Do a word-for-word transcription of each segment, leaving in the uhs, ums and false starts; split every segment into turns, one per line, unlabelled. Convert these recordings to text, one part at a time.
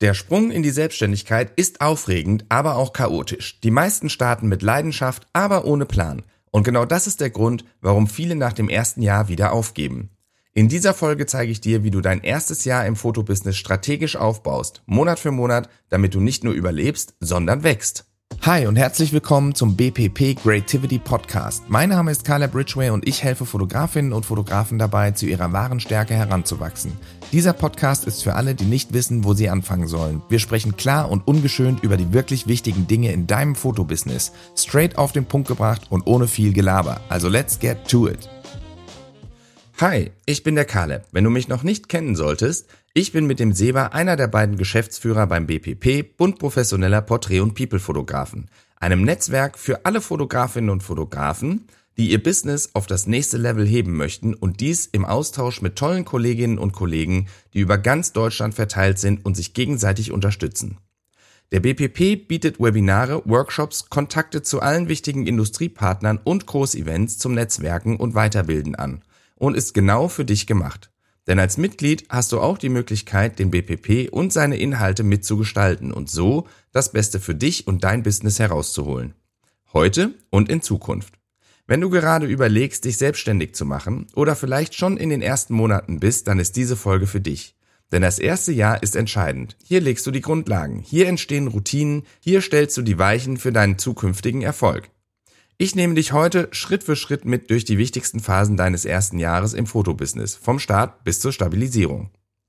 Der Sprung in die Selbstständigkeit ist aufregend, aber auch chaotisch. Die meisten starten mit Leidenschaft, aber ohne Plan. Und genau das ist der Grund, warum viele nach dem ersten Jahr wieder aufgeben. In dieser Folge zeige ich dir, wie du dein erstes Jahr im Fotobusiness strategisch aufbaust, Monat für Monat, damit du nicht nur überlebst, sondern wächst. Hi und herzlich willkommen zum B P P Creativity Podcast. Mein Name ist Caleb Ridgway und ich helfe Fotografinnen und Fotografen dabei, zu ihrer wahren Stärke heranzuwachsen. Dieser Podcast ist für alle, die nicht wissen, wo sie anfangen sollen. Wir sprechen klar und ungeschönt über die wirklich wichtigen Dinge in deinem Fotobusiness. Straight auf den Punkt gebracht und ohne viel Gelaber. Also let's get to it. Hi, ich bin der Caleb. Wenn du mich noch nicht kennen solltest, ich bin mit dem Seba einer der beiden Geschäftsführer beim B P P, Bund professioneller Porträt- und People-Fotografen, einem Netzwerk für alle Fotografinnen und Fotografen, die ihr Business auf das nächste Level heben möchten und dies im Austausch mit tollen Kolleginnen und Kollegen, die über ganz Deutschland verteilt sind und sich gegenseitig unterstützen. Der B P P bietet Webinare, Workshops, Kontakte zu allen wichtigen Industriepartnern und Großevents zum Netzwerken und Weiterbilden an und ist genau für dich gemacht. Denn als Mitglied hast du auch die Möglichkeit, den B P P und seine Inhalte mitzugestalten und so das Beste für dich und dein Business herauszuholen. Heute und in Zukunft. Wenn du gerade überlegst, dich selbstständig zu machen oder vielleicht schon in den ersten Monaten bist, dann ist diese Folge für dich. Denn das erste Jahr ist entscheidend. Hier legst du die Grundlagen, hier entstehen Routinen, hier stellst du die Weichen für deinen zukünftigen Erfolg. Ich nehme dich heute Schritt für Schritt mit durch die wichtigsten Phasen deines ersten Jahres im Fotobusiness, vom Start bis zur Stabilisierung.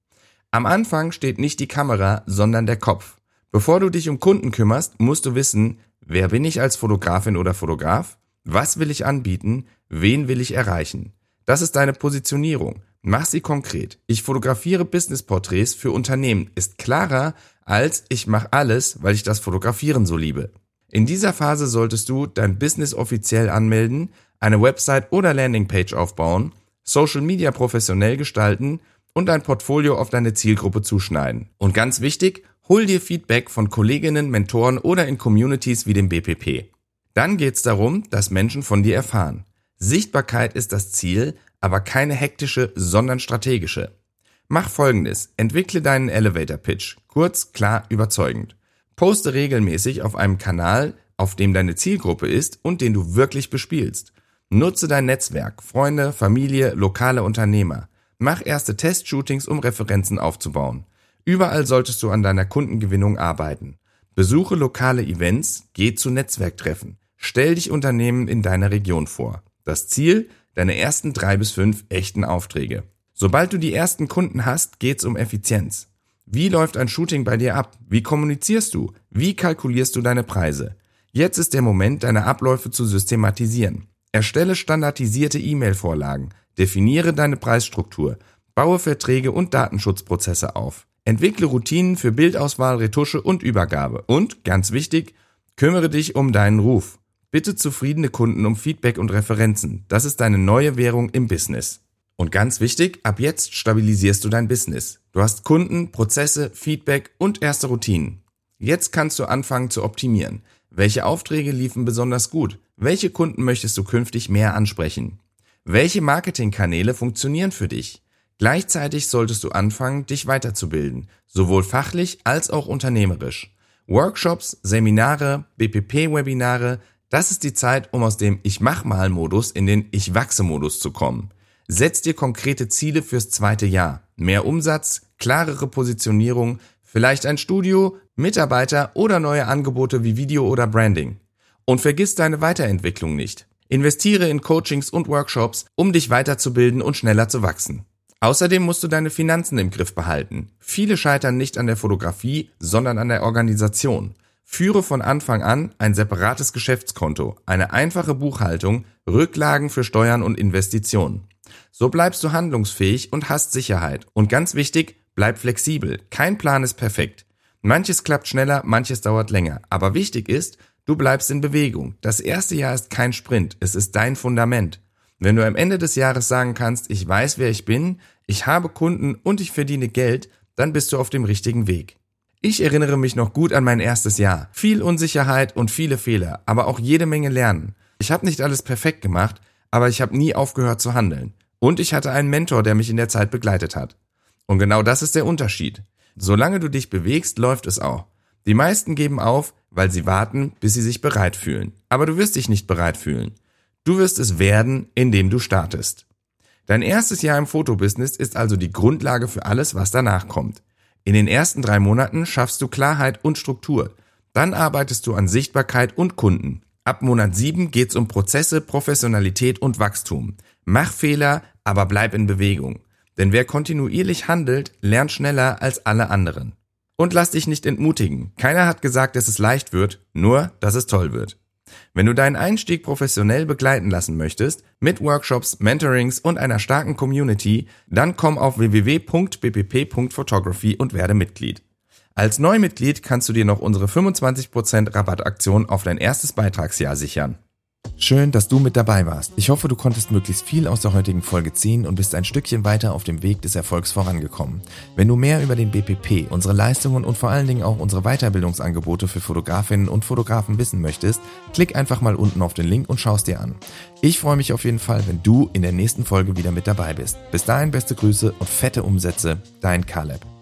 Am Anfang steht nicht die Kamera, sondern der Kopf. Bevor du dich um Kunden kümmerst, musst du wissen, wer bin ich als Fotografin oder Fotograf? Was will ich anbieten? Wen will ich erreichen? Das ist deine Positionierung. Mach sie konkret. Ich fotografiere Businessporträts für Unternehmen ist klarer als ich mache alles, weil ich das Fotografieren so liebe. In dieser Phase solltest du dein Business offiziell anmelden, eine Website oder Landingpage aufbauen, Social Media professionell gestalten und dein Portfolio auf deine Zielgruppe zuschneiden. Und ganz wichtig, hol dir Feedback von Kolleginnen, Mentoren oder in Communities wie dem B P P. Dann geht's darum, dass Menschen von dir erfahren. Sichtbarkeit ist das Ziel, aber keine hektische, sondern strategische. Mach Folgendes, entwickle deinen Elevator Pitch, kurz, klar, überzeugend. Poste regelmäßig auf einem Kanal, auf dem deine Zielgruppe ist und den du wirklich bespielst. Nutze dein Netzwerk, Freunde, Familie, lokale Unternehmer. Mach erste Testshootings, um Referenzen aufzubauen. Überall solltest du an deiner Kundengewinnung arbeiten. Besuche lokale Events, geh zu Netzwerktreffen. Stell dich Unternehmen in deiner Region vor. Das Ziel? Deine ersten drei bis fünf echten Aufträge. Sobald du die ersten Kunden hast, geht's um Effizienz. Wie läuft ein Shooting bei dir ab? Wie kommunizierst du? Wie kalkulierst du deine Preise? Jetzt ist der Moment, deine Abläufe zu systematisieren. Erstelle standardisierte E-Mail-Vorlagen, definiere deine Preisstruktur, baue Verträge und Datenschutzprozesse auf. Entwickle Routinen für Bildauswahl, Retusche und Übergabe. Und, ganz wichtig, kümmere dich um deinen Ruf. Bitte zufriedene Kunden um Feedback und Referenzen. Das ist deine neue Währung im Business. Und ganz wichtig, ab jetzt stabilisierst du dein Business. Du hast Kunden, Prozesse, Feedback und erste Routinen. Jetzt kannst du anfangen zu optimieren. Welche Aufträge liefen besonders gut? Welche Kunden möchtest du künftig mehr ansprechen? Welche Marketingkanäle funktionieren für dich? Gleichzeitig solltest du anfangen, dich weiterzubilden, sowohl fachlich als auch unternehmerisch. Workshops, Seminare, B P P-Webinare, das ist die Zeit, um aus dem Ich-mach-mal-Modus in den Ich-wachse-Modus zu kommen. Setz dir konkrete Ziele fürs zweite Jahr. Mehr Umsatz, klarere Positionierung, vielleicht ein Studio, Mitarbeiter oder neue Angebote wie Video oder Branding. Und vergiss deine Weiterentwicklung nicht. Investiere in Coachings und Workshops, um dich weiterzubilden und schneller zu wachsen. Außerdem musst du deine Finanzen im Griff behalten. Viele scheitern nicht an der Fotografie, sondern an der Organisation. Führe von Anfang an ein separates Geschäftskonto, eine einfache Buchhaltung, Rücklagen für Steuern und Investitionen. So bleibst du handlungsfähig und hast Sicherheit. Und ganz wichtig, bleib flexibel. Kein Plan ist perfekt. Manches klappt schneller, manches dauert länger. Aber wichtig ist, du bleibst in Bewegung. Das erste Jahr ist kein Sprint, es ist dein Fundament. Wenn du am Ende des Jahres sagen kannst, ich weiß, wer ich bin, ich habe Kunden und ich verdiene Geld, dann bist du auf dem richtigen Weg. Ich erinnere mich noch gut an mein erstes Jahr. Viel Unsicherheit und viele Fehler, aber auch jede Menge Lernen. Ich habe nicht alles perfekt gemacht, aber ich habe nie aufgehört zu handeln. Und ich hatte einen Mentor, der mich in der Zeit begleitet hat. Und genau das ist der Unterschied. Solange du dich bewegst, läuft es auch. Die meisten geben auf, weil sie warten, bis sie sich bereit fühlen. Aber du wirst dich nicht bereit fühlen. Du wirst es werden, indem du startest. Dein erstes Jahr im Fotobusiness ist also die Grundlage für alles, was danach kommt. In den ersten drei Monaten schaffst du Klarheit und Struktur. Dann arbeitest du an Sichtbarkeit und Kunden. Ab Monat sieben geht's um Prozesse, Professionalität und Wachstum. Mach Fehler, aber bleib in Bewegung. Denn wer kontinuierlich handelt, lernt schneller als alle anderen. Und lass dich nicht entmutigen. Keiner hat gesagt, dass es leicht wird, nur, dass es toll wird. Wenn du deinen Einstieg professionell begleiten lassen möchtest, mit Workshops, Mentorings und einer starken Community, dann komm auf w w w punkt b p p punkt photography und werde Mitglied. Als Neumitglied kannst du dir noch unsere fünfundzwanzig Prozent Rabattaktion auf dein erstes Beitragsjahr sichern. Schön, dass du mit dabei warst. Ich hoffe, du konntest möglichst viel aus der heutigen Folge ziehen und bist ein Stückchen weiter auf dem Weg des Erfolgs vorangekommen. Wenn du mehr über den B P P, unsere Leistungen und vor allen Dingen auch unsere Weiterbildungsangebote für Fotografinnen und Fotografen wissen möchtest, klick einfach mal unten auf den Link und schau es dir an. Ich freue mich auf jeden Fall, wenn du in der nächsten Folge wieder mit dabei bist. Bis dahin beste Grüße und fette Umsätze, dein Caleb.